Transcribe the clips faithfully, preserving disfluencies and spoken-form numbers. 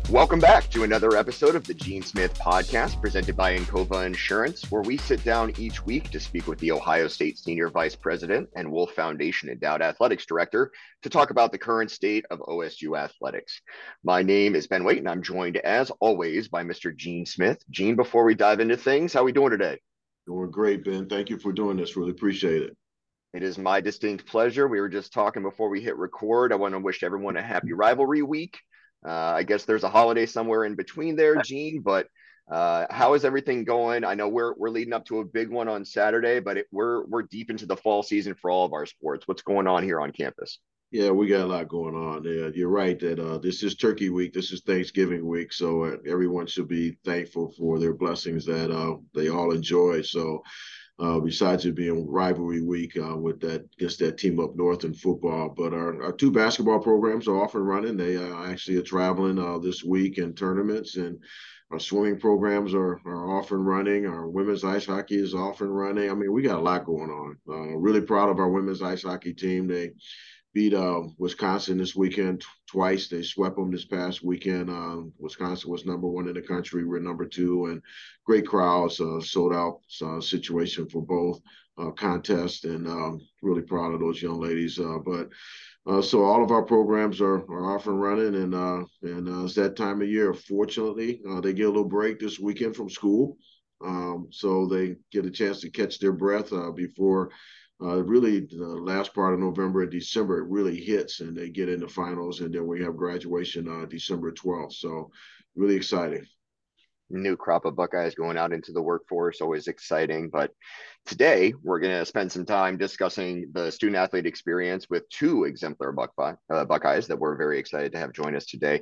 Welcome back to another episode of the Gene Smith Podcast presented by Encova Insurance, where we sit down each week to speak with the Ohio State Senior Vice President and Wolf Foundation Endowed Athletics Director to talk about the current state of O S U athletics. My name is Ben Waite, and I'm joined, as always, by Mister Gene Smith. Gene, before we dive into things, how are we doing today? Doing great, Ben. Thank you for doing this. Really appreciate it. It is my distinct pleasure. We were just talking before we hit record. I want to wish everyone a happy rivalry week. Uh, I guess there's a holiday somewhere in between there, Gene, but uh, how is everything going? I know we're we're leading up to a big one on Saturday, but it, we're we're deep into the fall season for all of our sports. What's going on here on campus? Yeah, we got a lot going on. Yeah, you're right that uh, this is Turkey Week. This is Thanksgiving week, so uh, everyone should be thankful for their blessings that uh, they all enjoy. So, uh, besides it being rivalry week uh, with that, against that team up north in football, but our, our two basketball programs are off and running. They uh, actually are traveling uh, this week in tournaments, and our swimming programs are, are off and running. Our women's ice hockey is off and running. I mean, we got a lot going on. Uh, really proud of our women's ice hockey team. They beat uh, Wisconsin this weekend twice. They swept them this past weekend. Um, Wisconsin was number one in the country. We're number two, and great crowds, uh, sold out uh, situation for both uh, contests, and um, really proud of those young ladies. Uh, but uh, so all of our programs are, are off and running, and uh, and uh, it's that time of year. Fortunately, uh, they get a little break this weekend from school, um, so they get a chance to catch their breath uh, before. Uh, really, the last part of November and December, it really hits, and they get into finals, and then we have graduation uh, December twelfth. So, really exciting. New crop of Buckeyes going out into the workforce, always exciting. But today, we're going to spend some time discussing the student athlete experience with two exemplar Buckeye, uh, Buckeyes that we're very excited to have join us today.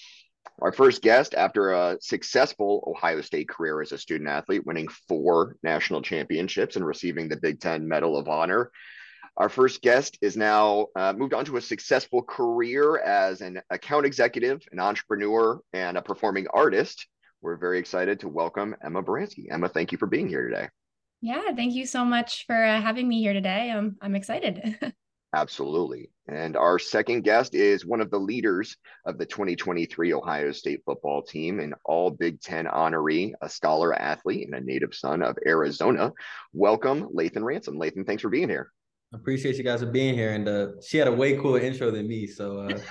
Our first guest, after a successful Ohio State career as a student athlete, winning four national championships and receiving the Big Ten Medal of Honor, our first guest is now uh, moved on to a successful career as an account executive, an entrepreneur, and a performing artist. We're very excited to welcome Emma Baranski. Emma, thank you for being here today. Yeah, thank you so much for uh, having me here today. I'm, I'm excited. Absolutely. And our second guest is one of the leaders of the twenty twenty-three Ohio State football team, an all Big Ten honoree, a scholar athlete, and a native son of Arizona. Welcome, Lathan Ransom. Lathan, thanks for being here. I appreciate you guys for being here. And uh, she had a way cooler intro than me. So uh,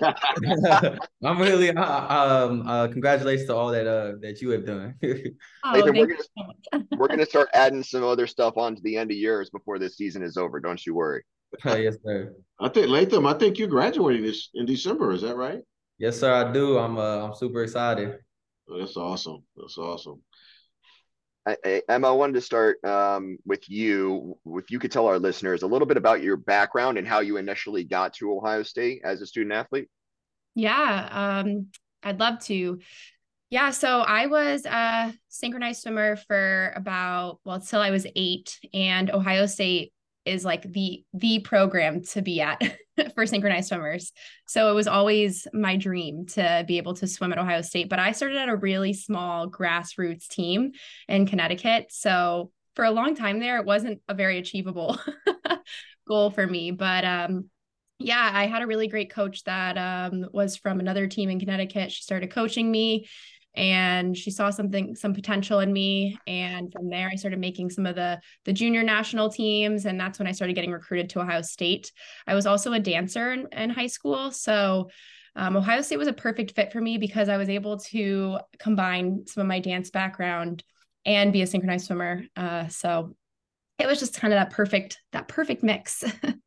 I'm really, uh, um, uh, congratulations to all that uh, that you have done. Oh, Lathan, we're gonna, we're gonna start adding some other stuff on to the end of yours before this season is over. Don't you worry. Uh, yes, sir. I think Latham, I think you're graduating this in December. Is that right? Yes, sir. I do. I'm uh, I'm super excited. Oh, that's awesome. That's awesome. I, I, Emma, I wanted to start um, with you. If you could tell our listeners a little bit about your background and how you initially got to Ohio State as a student athlete. Yeah, um, I'd love to. Yeah, so I was a synchronized swimmer for about, well, till I was eight, and Ohio State is like the the program to be at for synchronized swimmers. So it was always my dream to be able to swim at Ohio State. But I started at a really small grassroots team in Connecticut. So for a long time there, it wasn't a very achievable goal for me. But um, yeah, I had a really great coach that um, was from another team in Connecticut. She started coaching me, and she saw something, some potential in me. And from there, I started making some of the, the junior national teams. And that's when I started getting recruited to Ohio State. I was also a dancer in, in high school. So um, Ohio State was a perfect fit for me because I was able to combine some of my dance background and be a synchronized swimmer. Uh, so it was just kind of that perfect, that perfect mix.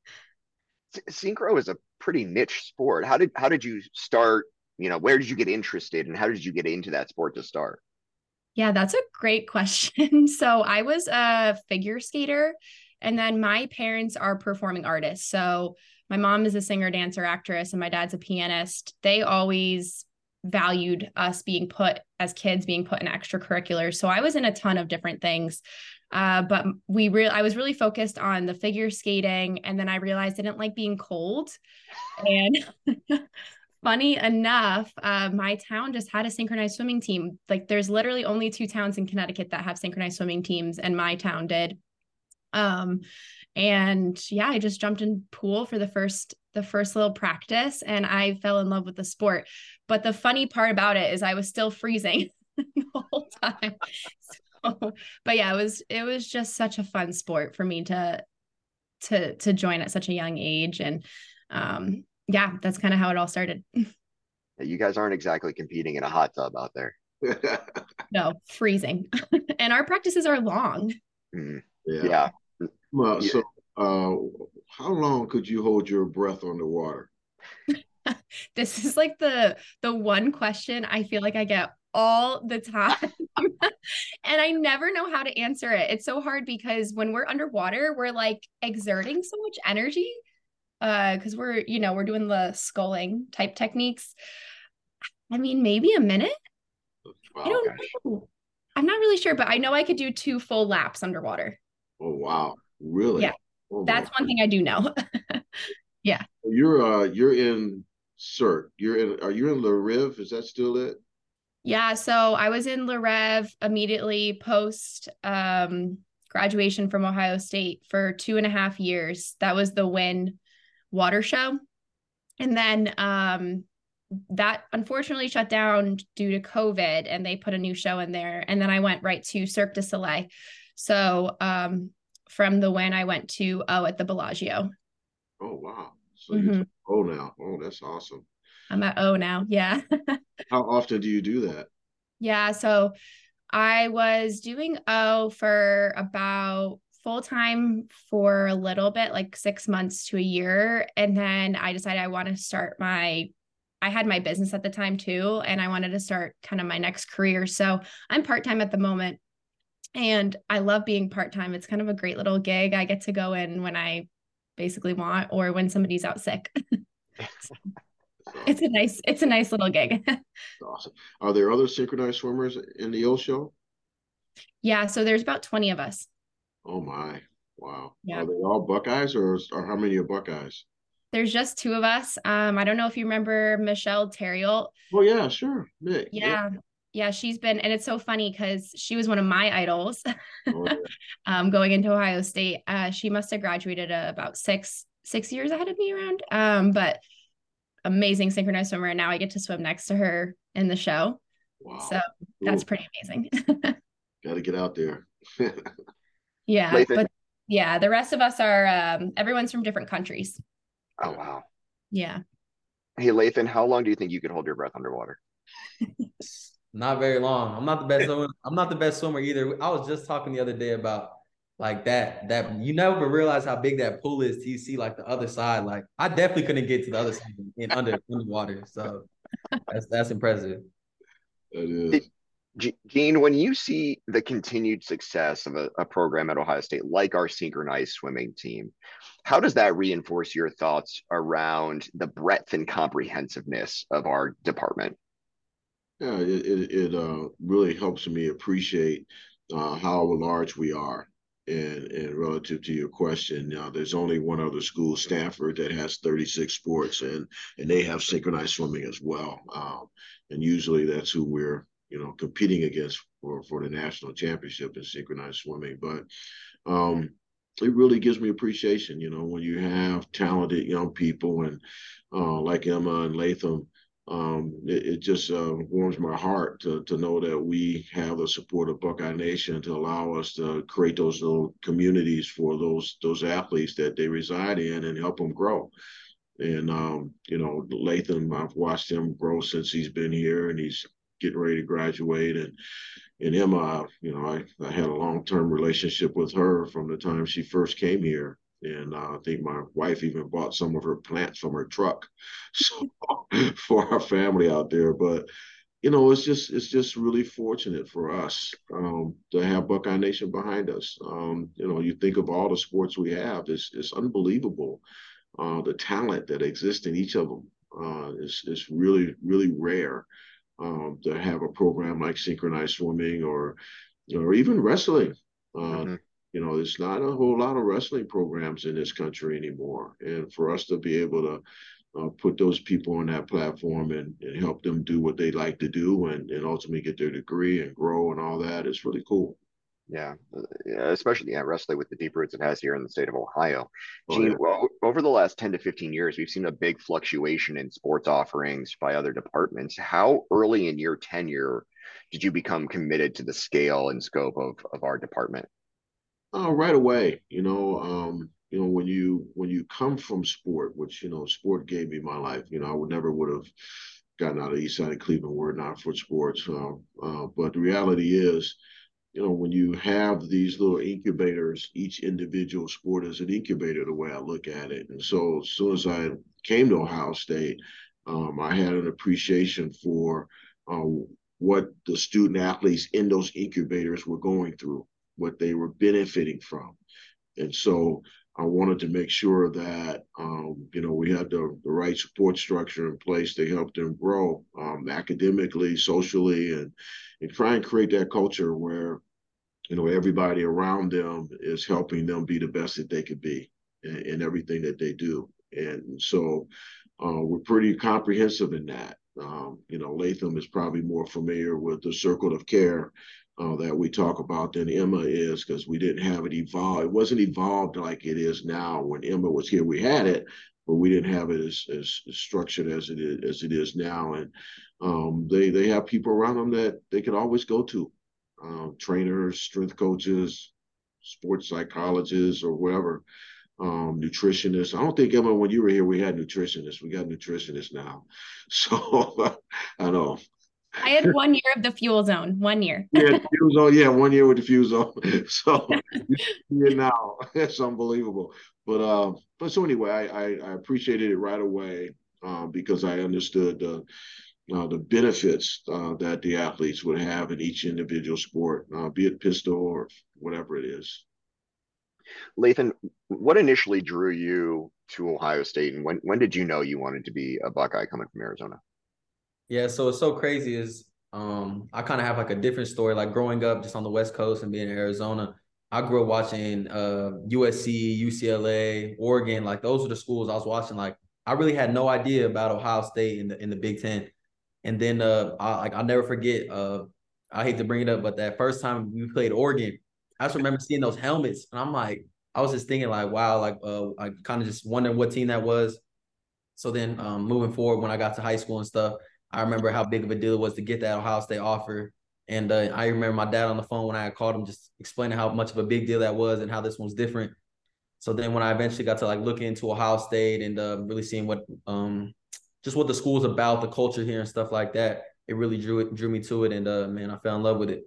Synchro is a pretty niche sport. How did, how did you start? You know, where did you get interested and how did you get into that sport to start? Yeah, that's a great question. So I was a figure skater, and then my parents are performing artists. So my mom is a singer, dancer, actress, and my dad's a pianist. They always valued us being put as kids, being put in extracurriculars. So I was in a ton of different things. Uh, but we really, I was really focused on the figure skating. And then I realized I didn't like being cold. And funny enough, uh, my town just had a synchronized swimming team. Like there's literally only two towns in Connecticut that have synchronized swimming teams, and my town did. Um, and yeah, I just jumped in pool for the first the first little practice, and I fell in love with the sport. But the funny part about it is I was still freezing the whole time. So, but yeah, it was it was just such a fun sport for me to to to join at such a young age. And um yeah, that's kind of how it all started. You guys aren't exactly competing in a hot tub out there. No, freezing. And our practices are long. Mm. Yeah. Yeah. Well, Yeah. so uh, how long could you hold your breath underwater? This is like the the one question I feel like I get all the time. And I never know how to answer it. It's so hard because when we're underwater, we're like exerting so much energy. Uh, because we're, you know, we're doing the sculling type techniques. I mean, maybe a minute. Wow. I don't know. I'm not really sure, but I know I could do two full laps underwater. Oh, wow. Really? Yeah. Oh, That's one thing I do know. Yeah. You're uh you're in C E R T. You're in are you in Le Rive? Is that still it? Yeah. So I was in Le Rev immediately post um graduation from Ohio State for two and a half years. That was the Win Water Show. And then um that unfortunately shut down due to COVID, and they put a new show in there. And then I went right to Cirque du Soleil. So um, from the Win, I went to O at the Bellagio. Oh, wow. So Mm-hmm. you're oh now. Oh, that's awesome. I'm at O now. Yeah. How often do you do that? Yeah. So I was doing O for about full time for a little bit, like six months to a year. And then I decided I want to start my I had my business at the time too, and I wanted to start kind of my next career. So I'm part-time at the moment, and I love being part-time. It's kind of a great little gig. I get to go in when I basically want, or when somebody's out sick. It's a nice, it's a nice little gig. Awesome. Are there other synchronized swimmers in the O show? Yeah, so there's about twenty of us. Oh my. Wow. Yeah. Are they all Buckeyes, or, or how many are Buckeyes? There's just two of us. Um, I don't know if you remember Michelle Terriot. Oh yeah, sure. Nick. Yeah. Yeah. Yeah, she's been, and it's so funny because she was one of my idols. Oh, yeah. um, going into Ohio State. Uh, she must have graduated uh, about six, six years ahead of me around. Um, but amazing synchronized swimmer. And now I get to swim next to her in the show. Wow. So cool. That's pretty amazing. Got to get out there. Yeah. Lathan. But yeah, the rest of us are, um, everyone's from different countries. Oh, wow. Yeah. Hey, Lathan, how long do you think you could hold your breath underwater? Not very long. I'm not the best swimmer. I'm not the best swimmer either. I was just talking the other day about like that, that you never realize how big that pool is till you see like the other side. Like I definitely couldn't get to the other side in under underwater. So that's that's impressive. It is. Gene, when you see the continued success of a, a program at Ohio State, like our synchronized swimming team, how does that reinforce your thoughts around the breadth and comprehensiveness of our department? Yeah, it it, it uh, really helps me appreciate uh, how large we are. And, and relative to your question, uh, there's only one other school, Stanford, that has thirty-six sports, and and they have synchronized swimming as well. Um, and usually that's who we're you know, competing against for, for the national championship in synchronized swimming. But um, it really gives me appreciation, you know, when you have talented young people and uh, like Emma and Lathan, um, it, it just uh, warms my heart to, to know that we have the support of Buckeye Nation to allow us to create those little communities for those those athletes that they reside in and help them grow. And, um, you know, Lathan, I've watched him grow since he's been here, and he's getting ready to graduate. And and Emma, you know, I, I had a long-term relationship with her from the time she first came here. And uh, I think my wife even bought some of her plants from her truck so, for our family out there. But, you know, it's just it's just really fortunate for us um, to have Buckeye Nation behind us. Um, you know, you think of all the sports we have, it's, it's unbelievable. Uh, the talent that exists in each of them uh, is, is really, really rare. Um, to have a program like synchronized swimming or or even wrestling. Uh, mm-hmm. You know, there's not a whole lot of wrestling programs in this country anymore. And for us to be able to uh, put those people on that platform and, and help them do what they like to do and, and ultimately get their degree and grow and all that is really cool. Yeah, uh, especially yeah, wrestling with the deep roots it has here in the state of Ohio. Oh yeah. Gene, well, over the last ten to fifteen years, we've seen a big fluctuation in sports offerings by other departments. How early in your tenure did you become committed to the scale and scope of, of our department? Uh, right away, you know, um, you know, when you when you come from sport, which you know, sport gave me my life. You know, I would never would have gotten out of East Side of Cleveland were it not for sports. Uh, uh, but the reality is, you know, when you have these little incubators, each individual sport is an incubator, the way I look at it. And so as soon as I came to Ohio State, um, I had an appreciation for uh, what the student athletes in those incubators were going through, what they were benefiting from. And so I wanted to make sure that, um, you know, we had the, the right support structure in place to help them grow um, academically, socially, and, and try and create that culture where, you know, everybody around them is helping them be the best that they could be in, in everything that they do. And so uh, we're pretty comprehensive in that. Um, you know, Latham is probably more familiar with the circle of care uh, that we talk about than Emma is, because we didn't have it evolved. It wasn't evolved like it is now. When Emma was here, we had it, but we didn't have it as, as structured as it is as it is now. And um, they they have people around them that they could always go to, um, trainers, strength coaches, sports psychologists, or whatever, um, nutritionists. I don't think, Emma, when you were here, we had nutritionists. We got nutritionists now. So I know. I had one year of the fuel zone, one year. Yeah, fuel zone. Yeah, one year with the fuel zone. So yeah, now it's unbelievable. But uh, but so anyway, I, I I appreciated it right away uh, because I understood the uh, the benefits uh, that the athletes would have in each individual sport, uh, be it pistol or whatever it is. Lathan, what initially drew you to Ohio State, and when when did you know you wanted to be a Buckeye coming from Arizona? Yeah, so it's so crazy is um I kind of have like a different story. Like growing up just on the West Coast and being in Arizona, I grew up watching uh U S C, U C L A, Oregon. Like those are the schools I was watching. Like I really had no idea about Ohio State in the in the Big Ten. And then uh I like I'll never forget, uh I hate to bring it up, but that first time we played Oregon, I just remember seeing those helmets and I'm like, I was just thinking like, wow, like uh I kind of just wondering what team that was. So then um moving forward when I got to high school and stuff, I remember how big of a deal it was to get that Ohio State offer. And uh, I remember my dad on the phone when I called him, just explaining how much of a big deal that was and how this one was different. So then when I eventually got to like look into Ohio State and uh, really seeing what um just what the school's about, the culture here and stuff like that, it really drew it drew me to it. And uh, man, I fell in love with it.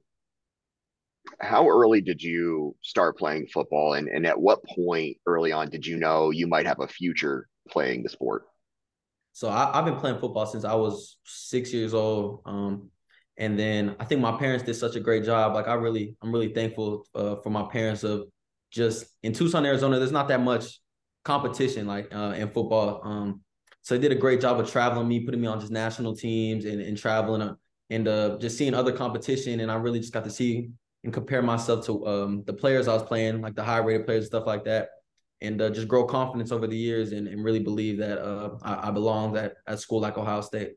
How early did you start playing football, and, and at what point early on did you know you might have a future playing the sport? So I, I've been playing football since I was six years old. Um, and then I think my parents did such a great job. Like I really, I'm really thankful uh, for my parents of just in Tucson, Arizona. There's not that much competition like uh, in football. Um, so they did a great job of traveling me, putting me on just national teams and, and traveling uh, and uh, just seeing other competition. And I really just got to see and compare myself to um, the players I was playing, like the high rated players and stuff like that, and uh, just grow confidence over the years and, and really believe that uh, I, I belong at a school like Ohio State.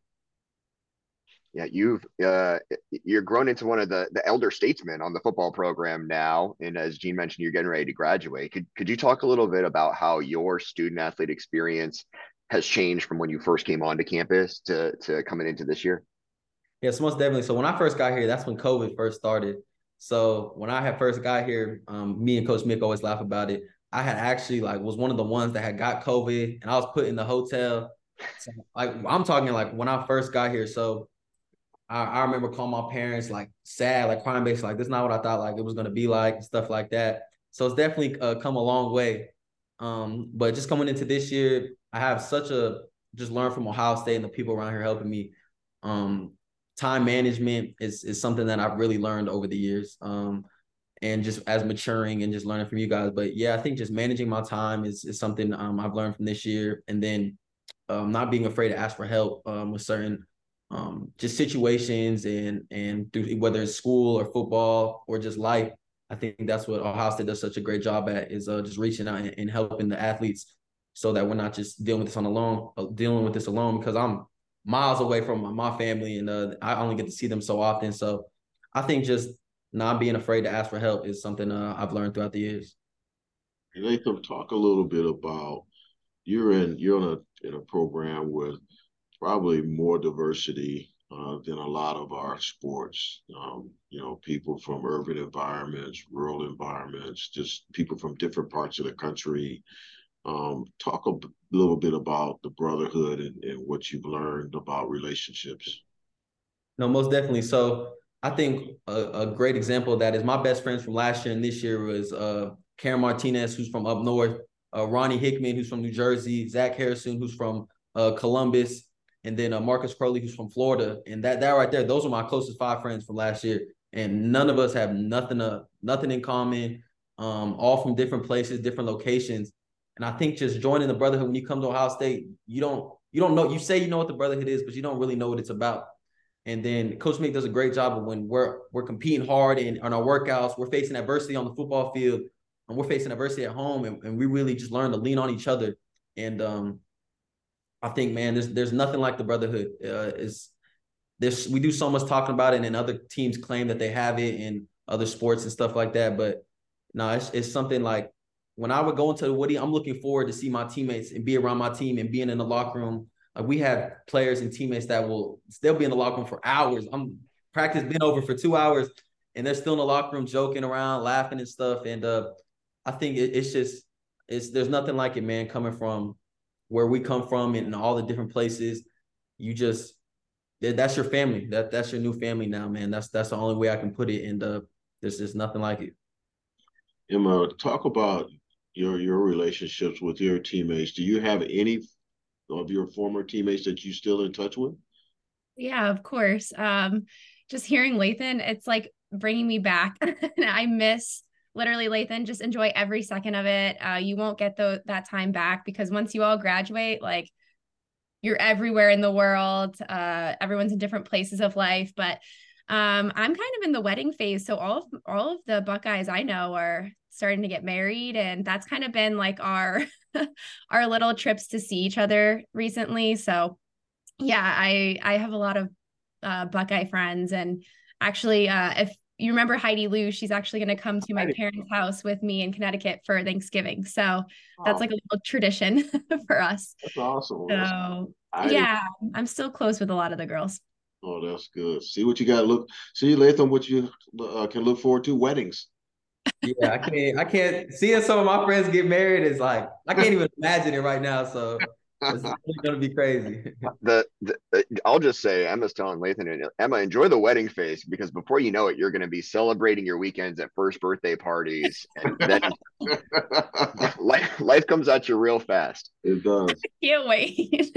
Yeah, you've uh, you're grown into one of the the elder statesmen on the football program now, and as Gene mentioned, you're getting ready to graduate. Could could you talk a little bit about how your student athlete experience has changed from when you first came onto campus to to coming into this year? Yes, most definitely. So when I first got here, that's when COVID first started. So when I had first got here, um, me and Coach Mick always laugh about it. I had actually like was one of the ones that had got COVID, and I was put in the hotel. So, like I'm talking like when I first got here. So I, I remember calling my parents like sad, like crying, basically like this is not what I thought like it was gonna be like and stuff like that. So it's definitely uh, come a long way. Um, but just coming into this year, I have such a just learned from Ohio State and the people around here helping me. Um, time management is is something that I've really learned over the years. Um, and just as maturing and just learning from you guys. But yeah, I think just managing my time is is something um, I've learned from this year. And then um, not being afraid to ask for help um, with certain um, just situations and and through, whether it's school or football or just life. I think that's what Ohio State does such a great job at is uh, just reaching out and, and helping the athletes so that we're not just dealing with this on alone, uh, dealing with this alone because I'm miles away from my, my family and uh, I only get to see them so often. So I think just not being afraid to ask for help is something uh, I've learned throughout the years. Latham, talk a little bit about you're in you're in a in a program with probably more diversity uh, than a lot of our sports. Um, you know, people from urban environments, rural environments, just people from different parts of the country. Um, talk a b- little bit about the brotherhood and, and what you've learned about relationships. No, most definitely. So I think a, a great example of that is my best friends from last year and this year was uh, Karen Martinez, who's from up north, uh, Ronnie Hickman, who's from New Jersey, Zach Harrison, who's from uh, Columbus, and then uh, Marcus Crowley, who's from Florida. And that that right there, those are my closest five friends from last year. And none of us have nothing uh, nothing in common, um, all from different places, different locations. And I think just joining the brotherhood when you come to Ohio State, you don't you don't know, you say you know what the brotherhood is, but you don't really know what it's about. And then Coach Mick does a great job of when we're we're competing hard in on our workouts, we're facing adversity on the football field, and we're facing adversity at home, and, and we really just learn to lean on each other. And um, I think, man, there's there's nothing like the brotherhood. Uh, is this we do so much talking about it, and other teams claim that they have it in other sports and stuff like that. But no, it's it's something like when I would go into the Woody, I'm looking forward to see my teammates and be around my team and being in the locker room. Like we have players and teammates that will still be in the locker room for hours. I'm practice been over for two hours, and they're still in the locker room joking around, laughing and stuff. And uh, I think it, it's just it's there's nothing like it, man. Coming from where we come from and all the different places, you just that's your family. That that's your new family now, man. That's that's the only way I can put it. And uh, there's just nothing like it. Emma, talk about your your relationships with your teammates. Do you have any of your former teammates that you still in touch with? Yeah, of course. Um, just hearing Lathan, it's like bringing me back. I miss literally Lathan. Just enjoy every second of it. Uh, you won't get the, that time back because once you all graduate, like you're everywhere in the world. Uh, everyone's in different places of life, but um, I'm kind of in the wedding phase. So all of all of the Buckeyes I know are starting to get married, and that's kind of been like our our little trips to see each other recently. So yeah, I I have a lot of uh, Buckeye friends, and actually, uh, if you remember Heidi Lou, she's actually going to come to my Heidi. parents' house with me in Connecticut for Thanksgiving. So that's Oh, like a little tradition for us. that's awesome. That's, So Heidi. yeah, I'm still close with a lot of the girls. Oh, that's good. See what you got. Look, see Latham, what you uh, can look forward to. Weddings. Yeah, I can't I can't seeing some of my friends get married is like I can't even imagine it right now. So it's really gonna be crazy. The, the uh, I'll just say Emma's telling Lathan and Emma, enjoy the wedding phase because before you know it, you're going to be celebrating your weekends at first birthday parties, and then life life comes at you real fast. It does. Can't wait.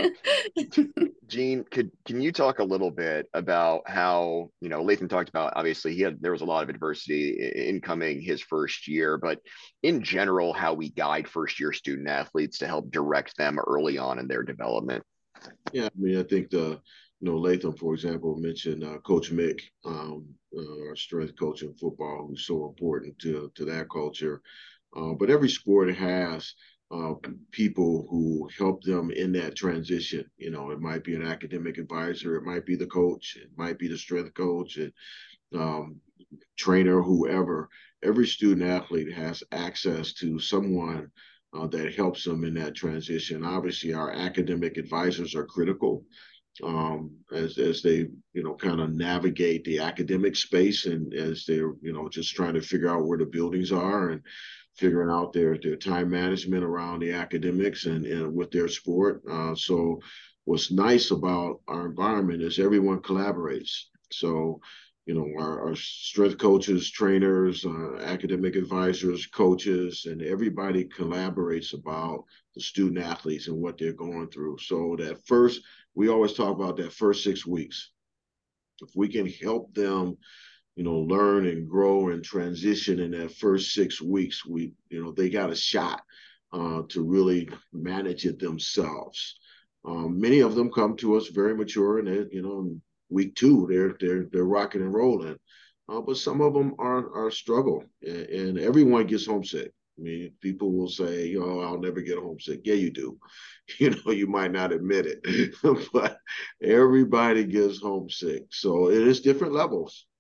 Gene, could can you talk a little bit about how, you know, Lathan talked about obviously he had there was a lot of adversity incoming his first year, but in general, how we guide first year student athletes to help direct them early on in their development. Yeah, I mean, I think the, you know, Latham, for example, mentioned uh, Coach Mick, um, uh, our strength coach in football, who's so important to to that culture. Uh, but every sport has uh, people who help them in that transition. You know, it might be an academic advisor, it might be the coach, it might be the strength coach, and um, trainer, whoever. Every student athlete has access to someone uh, that helps them in that transition. Obviously, our academic advisors are critical um, as as they you know kind of navigate the academic space and as they're you know just trying to figure out where the buildings are and figuring out their their time management around the academics and, and with their sport. Uh, so what's nice about our environment is everyone collaborates. So you know our, our strength coaches, trainers, uh, academic advisors, coaches, and everybody collaborates about the student athletes and what they're going through. So that first, we always talk about that first six weeks. If we can help them, you know, learn and grow and transition in that first six weeks, we, you know, they got a shot uh, to really manage it themselves. Um, many of them come to us very mature, and they, you know, in week two they're they're they're rocking and rolling. Uh, but some of them are are struggle, and, and everyone gets homesick. I mean, people will say, "Oh, I'll never get homesick." Yeah, you do. You know, you might not admit it, but everybody gets homesick. So it is different levels.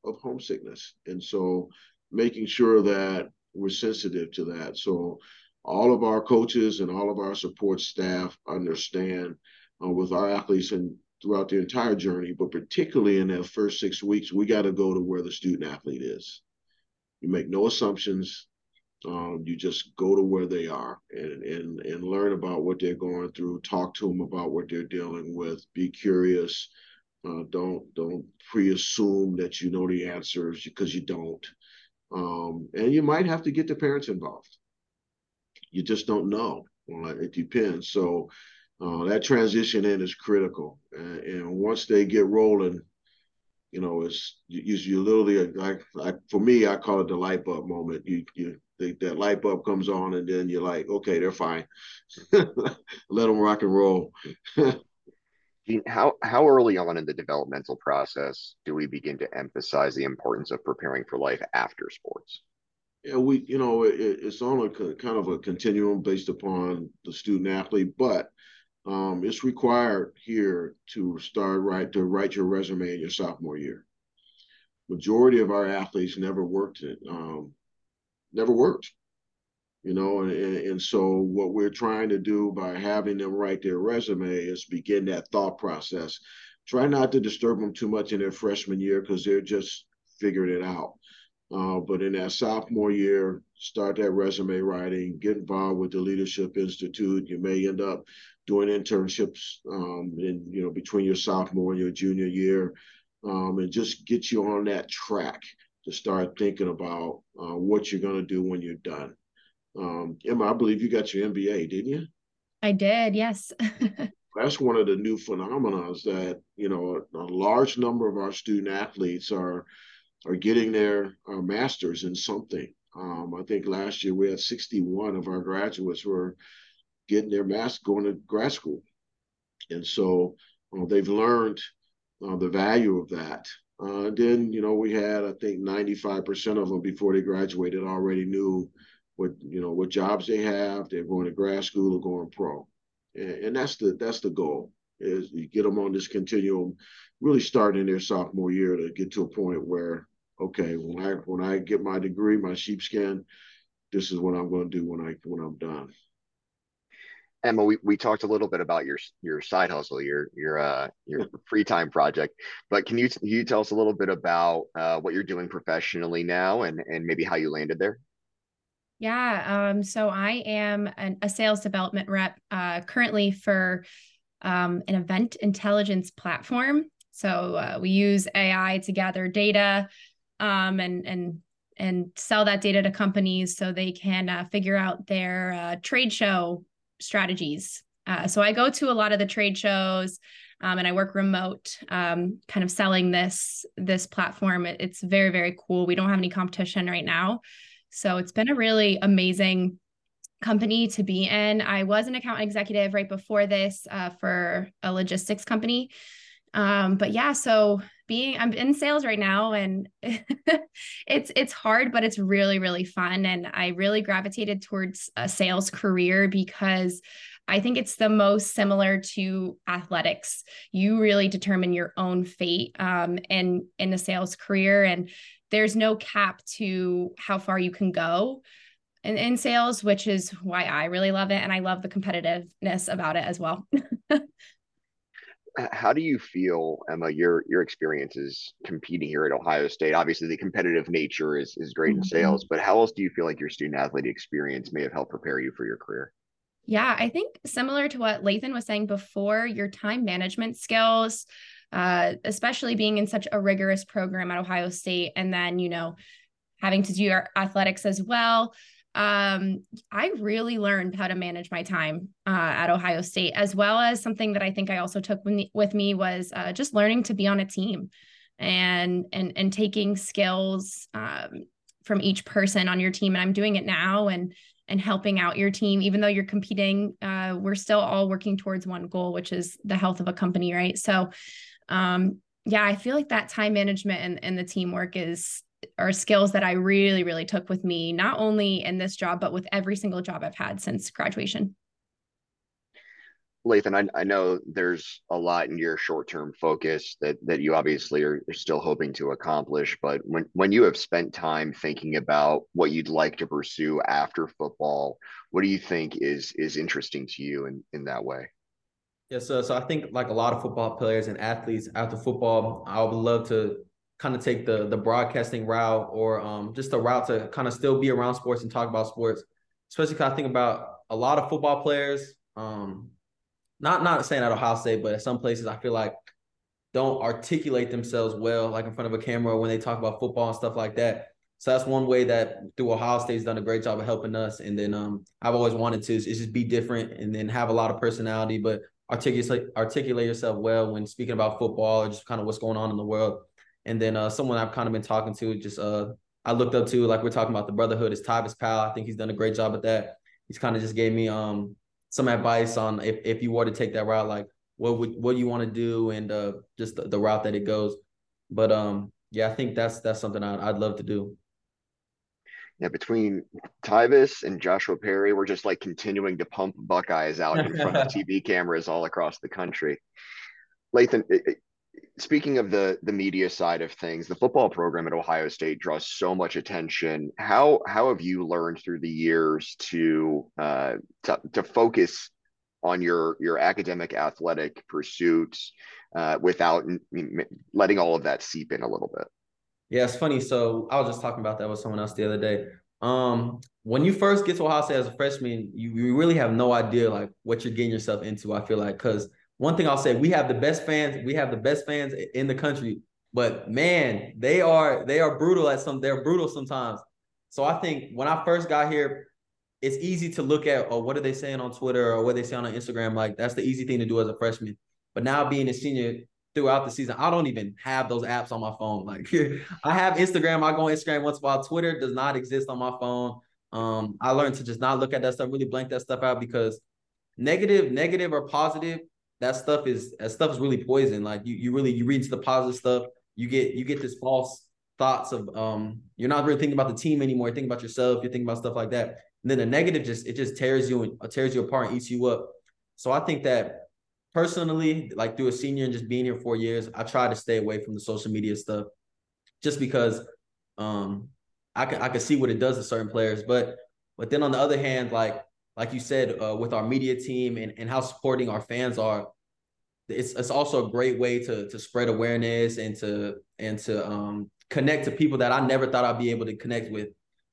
of homesickness. And so making sure that we're sensitive to that. So all of our coaches and all of our support staff understand uh, with our athletes and throughout the entire journey, but particularly in that first six weeks, we got to go to where the student athlete is. You make no assumptions. Um, you just go to where they are and, and, and learn about what they're going through, talk to them about what they're dealing with, be curious. Uh, don't don't pre-assume that you know the answers, because you don't. Um, and you might have to get the parents involved. You just don't know. Well, it depends. So uh, that transition in is critical. And, and once they get rolling, you know, it's you, you literally like like for me, I call it the light bulb moment. You you the, that light bulb comes on, and then you're like, okay, they're fine. Let them rock and roll. How how early on in the developmental process do we begin to emphasize the importance of preparing for life after sports? Yeah, we, you know, it, it's on a kind of a continuum based upon the student athlete, but um, it's required here to start right to write your resume in your sophomore year. Majority of our athletes never worked it, um, never worked, you know, and, and so what we're trying to do by having them write their resume is begin that thought process. Try not to disturb them too much in their freshman year because they're just figuring it out. Uh, but in that sophomore year, start that resume writing, get involved with the Leadership Institute. You may end up doing internships um, in, you know, between your sophomore and your junior year, um, and just get you on that track to start thinking about uh, what you're going to do when you're done. Um, Emma, I believe you got your M B A, didn't you? I did, yes. That's one of the new phenomena is that, you know, a, a large number of our student athletes are are getting their uh, masters in something. Um, I think last year we had sixty-one of our graduates were getting their master, going to grad school. And so uh, they've learned uh, the value of that. Uh, then, you know, we had, I think, ninety-five percent of them before they graduated already knew what, you know, what jobs they have. They're going to grad school or going pro. And, and that's the that's the goal, is you get them on this continuum, really starting their sophomore year to get to a point where, okay, when I when I get my degree, my sheepskin, this is what I'm going to do when I when I'm done. Emma, we, we talked a little bit about your your side hustle, your your uh your free time project, but can you can you tell us a little bit about uh, what you're doing professionally now and and maybe how you landed there? Yeah, um, so I am an, a sales development rep uh, currently for um, an event intelligence platform. So uh, we use A I to gather data um, and and and sell that data to companies so they can uh, figure out their uh, trade show strategies. Uh, so I go to a lot of the trade shows um, and I work remote, um, kind of selling this this platform. It, it's very, very cool. We don't have any competition right now. So it's been a really amazing company to be in. I was an account executive right before this uh, for a logistics company. Um, but yeah, so being, I'm in sales right now and it's, it's hard, but it's really, really fun. And I really gravitated towards a sales career because I think it's the most similar to athletics. You really determine your own fate um, in, in a sales career. And there's no cap to how far you can go in, in sales, which is why I really love it. And I love the competitiveness about it as well. How do you feel, Emma, your your experiences competing here at Ohio State? Obviously, the competitive nature is is great in Mm-hmm. sales, but how else do you feel like your student athlete experience may have helped prepare you for your career? Yeah, I think similar to what Lathan was saying before, your time management skills, uh, especially being in such a rigorous program at Ohio State, and then, you know, having to do our athletics as well. Um, I really learned how to manage my time uh, at Ohio State, as well as something that I think I also took with me, with me was uh, just learning to be on a team and and and taking skills um, from each person on your team. And I'm doing it now and and helping out your team, even though you're competing, uh, we're still all working towards one goal, which is the health of a company, right? So, um, yeah, I feel like that time management and, and the teamwork is are skills that I really, really took with me, not only in this job, but with every single job I've had since graduation. Lathan, I, I know there's a lot in your short-term focus that that you obviously are, are still hoping to accomplish, but when when you have spent time thinking about what you'd like to pursue after football, what do you think is is interesting to you in in that way? Yeah, so so I think like a lot of football players and athletes after football, I would love to kind of take the the broadcasting route or um just a route to kind of still be around sports and talk about sports. Especially because I think about a lot of football players, um, not not saying at Ohio State, but at some places I feel like don't articulate themselves well, like in front of a camera when they talk about football and stuff like that. So that's one way that through Ohio State's done a great job of helping us. And then um, I've always wanted to is, is just be different and then have a lot of personality, but articulate articulate yourself well when speaking about football or just kind of what's going on in the world. And then uh, someone I've kind of been talking to, just uh, I looked up to, like we're talking about the brotherhood, is Tyvis Powell. I think he's done a great job at that. He's kind of just gave me um some advice on if, if you were to take that route, like what would what you want to do and uh, just the, the route that it goes. But um, yeah, I think that's that's something I'd, I'd love to do. Yeah, between Tyvis and Joshua Perry, we're just like continuing to pump Buckeyes out in front of T V cameras all across the country. Lathan, speaking of the the media side of things, the football program at Ohio State draws so much attention. How how have you learned through the years to uh, to, to focus on your your academic athletic pursuits uh, without letting all of that seep in a little bit? Yeah, it's funny. So I was just talking about that with someone else the other day. Um, when you first get to Ohio State as a freshman, you, you really have no idea like what you're getting yourself into, I feel like, because one thing I'll say, we have the best fans, we have the best fans in the country, but man, they are they are brutal at some, they're brutal sometimes. So I think when I first got here, it's easy to look at, oh, what are they saying on Twitter or what they say on Instagram? Like that's the easy thing to do as a freshman. But now being a senior throughout the season, I don't even have those apps on my phone. Like I have Instagram, I go on Instagram once in a while. Twitter does not exist on my phone. Um, I learned to just not look at that stuff, really blank that stuff out, because negative, negative or positive, that stuff is that stuff is really poison. Like you, you really you read into the positive stuff, you get you get this false thoughts of um you're not really thinking about the team anymore, you're thinking about yourself, you're thinking about stuff like that. And then the negative just it just tears you and tears you apart and eats you up. So I think that personally, like through a senior and just being here four years, I try to stay away from the social media stuff, just because um I can I can see what it does to certain players. But but then on the other hand, like like you said, uh, with our media team and, and how supporting our fans are, it's it's also a great way to to spread awareness and to and to um connect to people that I never thought I'd be able to connect with.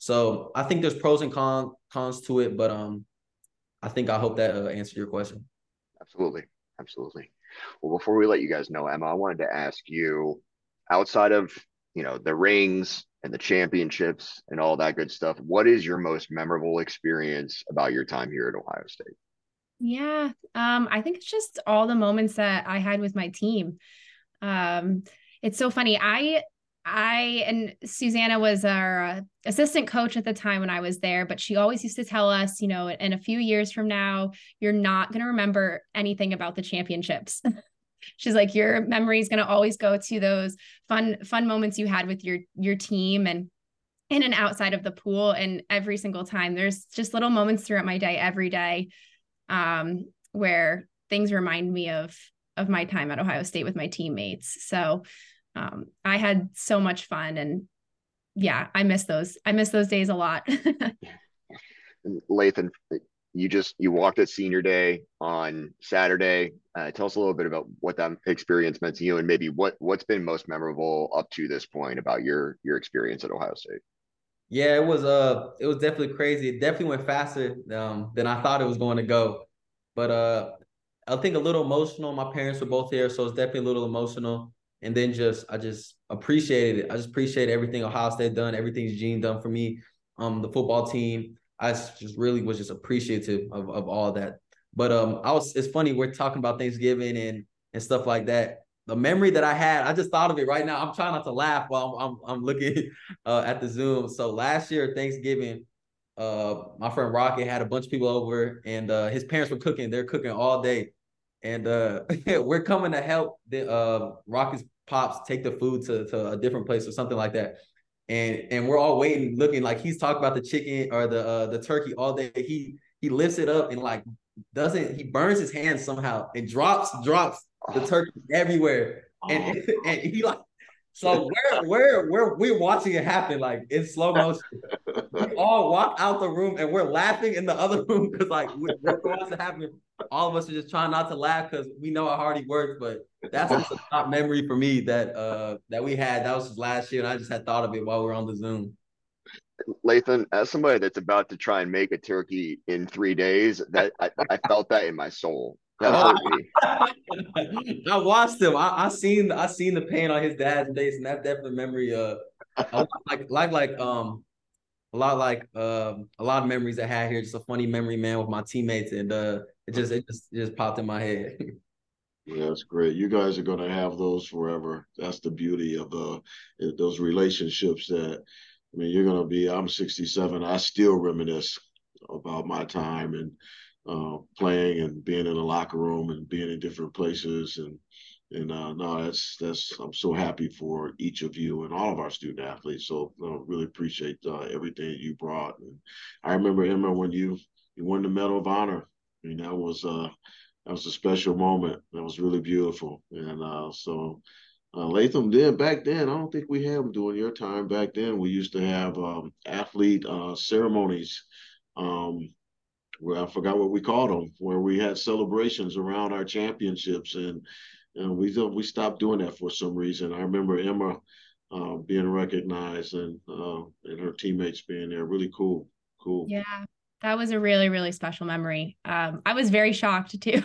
So I think there's pros and cons cons to it, but um I think I hope that uh, answered your question. Absolutely. Absolutely. Well, before we let you guys know, Emma, I wanted to ask you, outside of, you know, the rings and the championships and all that good stuff, what is your most memorable experience about your time here at Ohio State? Yeah, um, I think it's just all the moments that I had with my team. Um, it's so funny. I I and Susanna was our uh, assistant coach at the time when I was there, but she always used to tell us, you know, in a few years from now, you're not going to remember anything about the championships. She's like, your memory is going to always go to those fun, fun moments you had with your, your team and in and outside of the pool. And every single time there's just little moments throughout my day, every day, um, where things remind me of, of my time at Ohio State with my teammates. So um, I had so much fun, and yeah, I miss those. I miss those days a lot. Lathan, you just you walked at senior day on Saturday. Uh, tell us a little bit about what that experience meant to you, and maybe what what's been most memorable up to this point about your your experience at Ohio State. Yeah, it was uh it was definitely crazy. It definitely went faster um, than I thought it was going to go. But uh I think a little emotional. My parents were both here, so it's definitely a little emotional. And then just I just appreciated it. I just appreciate everything Ohio State done, everything Gene done for me, um, the football team. I just really was just appreciative of, of all that. But um, I was it's funny, we're talking about Thanksgiving and and stuff like that. The memory that I had, I just thought of it right now. I'm trying not to laugh while I'm I'm, I'm looking uh, at the Zoom. So last year Thanksgiving, uh, my friend Rocket had a bunch of people over, and uh, his parents were cooking. They're cooking all day, and uh, we're coming to help the uh, Rocket's pops take the food to, to a different place or something like that. And and we're all waiting, looking like he's talking about the chicken or the uh, the turkey all day. He he lifts it up and like doesn't he burns his hands somehow and drops drops the turkey everywhere. And, and he like so we're we're we're we're watching it happen like in slow motion. We all walk out the room and we're laughing in the other room because like what's going to happen. All of us are just trying not to laugh because we know how hard he worked. But that's just a top memory for me that uh that we had. That was just last year, and I just had thought of it while we were on the Zoom. Lathan, as somebody that's about to try and make a turkey in three days, that I, I felt that in my soul. That hurt me. I watched him. I, I seen I seen the pain on his dad's face, and that's definitely memory. Uh, like like like um. A lot like um, a lot of memories I had here. Just a funny memory, man, with my teammates, and uh, it just it just it just popped in my head. Yeah, that's great. You guys are going to have those forever. That's the beauty of the those relationships. That I mean, you're going to be. I'm sixty-seven. I still reminisce about my time and uh, playing and being in the locker room and being in different places and. And uh, no, that's that's. I'm so happy for each of you and all of our student athletes. So I uh, really appreciate uh, everything you brought. And I remember Emma when you you won the Medal of Honor. I mean that was uh that was a special moment. That was really beautiful. And uh, so uh, Latham did back then. I don't think we had them during your time back then. We used to have um, athlete uh, ceremonies. Um, where I forgot what we called them, where we had celebrations around our championships and. And we we stopped doing that for some reason. I remember Emma uh, being recognized and uh, and her teammates being there. Really cool, cool. Yeah, that was a really really special memory. Um, I was very shocked too.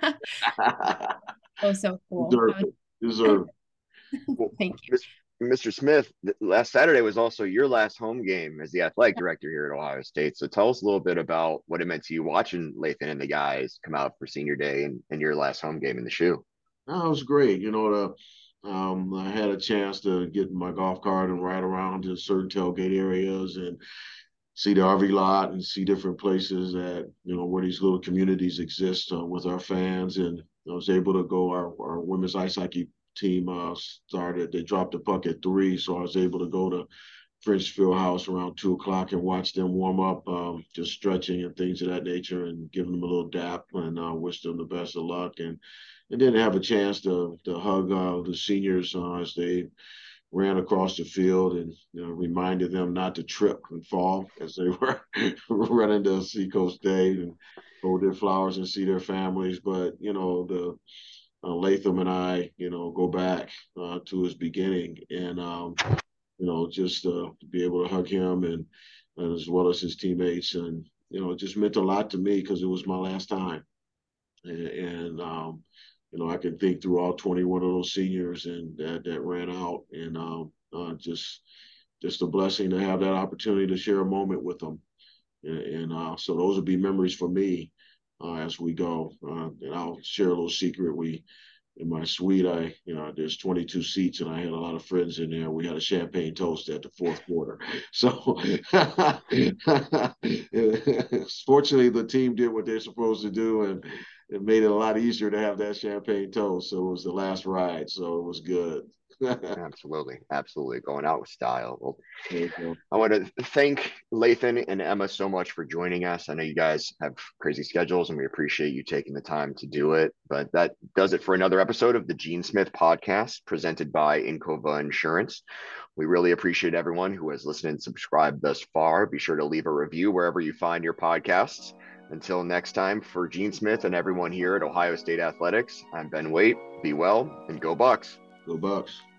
Oh, so cool. Deserved. Deserved. Thank you, Mister Smith. Last Saturday was also your last home game as the athletic director here at Ohio State. So tell us a little bit about what it meant to you watching Lathan and the guys come out for senior day and, and your last home game in the shoe. Oh, it was great. You know, the, um, I had a chance to get in my golf cart and ride around to certain tailgate areas and see the R V lot and see different places that, you know, where these little communities exist uh, with our fans. And I was able to go, our, our women's ice hockey team uh, started, they dropped the puck at three. So I was able to go to French Field House around two o'clock and watch them warm up, um, just stretching and things of that nature and giving them a little dap and uh, wish them the best of luck. And and then have a chance to to hug uh, the seniors uh, as they ran across the field and you know, reminded them not to trip and fall as they were running to Seacoast Day and hold their flowers and see their families. But, you know, the uh, Latham and I, you know, go back uh, to his beginning and, um, you know, just uh, to be able to hug him and, and as well as his teammates. And, you know, it just meant a lot to me because it was my last time. And, and um, you know, I can think through all twenty-one of those seniors and that, that ran out and um, uh, just just a blessing to have that opportunity to share a moment with them. And, and uh, so those will be memories for me uh, as we go. Uh, and I'll share a little secret. We, in my suite, I, you know, there's twenty-two seats and I had a lot of friends in there. We had a champagne toast at the fourth quarter. So fortunately, the team did what they're supposed to do and it made it a lot easier to have that champagne toast. So it was the last ride. So it was good. Absolutely. Absolutely. Going out with style. Well, I want to thank Lathan and Emma so much for joining us. I know you guys have crazy schedules and we appreciate you taking the time to do it. But that does it for another episode of the Gene Smith podcast presented by Encova Insurance. We really appreciate everyone who has listened and subscribed thus far. Be sure to leave a review wherever you find your podcasts. Until next time, for Gene Smith and everyone here at Ohio State Athletics, I'm Ben Waite. Be well and go Bucks. Go Bucks.